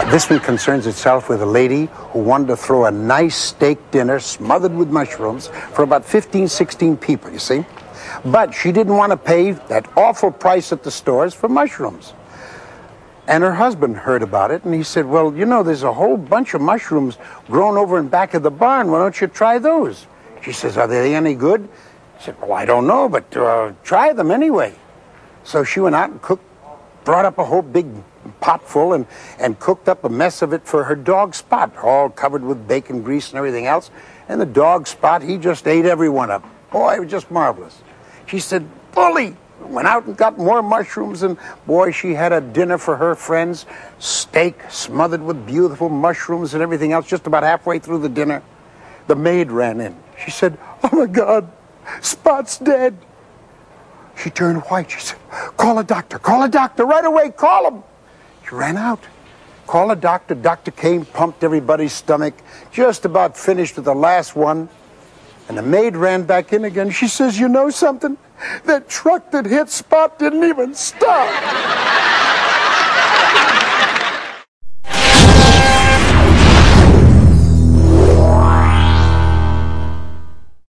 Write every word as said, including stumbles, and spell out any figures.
This one concerns itself with a lady who wanted to throw a nice steak dinner smothered with mushrooms for about fifteen, sixteen people, you see? But she didn't want to pay that awful price at the stores for mushrooms. And her husband heard about it, and he said, well, you know, there's a whole bunch of mushrooms grown over in back of the barn. Why don't you try those? She says, are they any good? He said, well, I don't know, but uh, try them anyway. So she went out and cooked, brought up a whole big pot full and, and cooked up a mess of it for her dog Spot, all covered with bacon grease and everything else. And the dog Spot, he just ate every one of them. Boy, it was just marvelous. She said, bully! Went out and got more mushrooms, and boy, she had a dinner for her friends. Steak smothered with beautiful mushrooms and everything else. Just about halfway through the dinner, the maid ran in. She said, oh my God, Spot's dead. She turned white. She said, call a doctor, call a doctor, right away, call him. She ran out. Call a doctor. Doctor came, pumped everybody's stomach, just about finished with the last one. And the maid ran back in again. She says, you know something? That truck that hit Spot didn't even stop.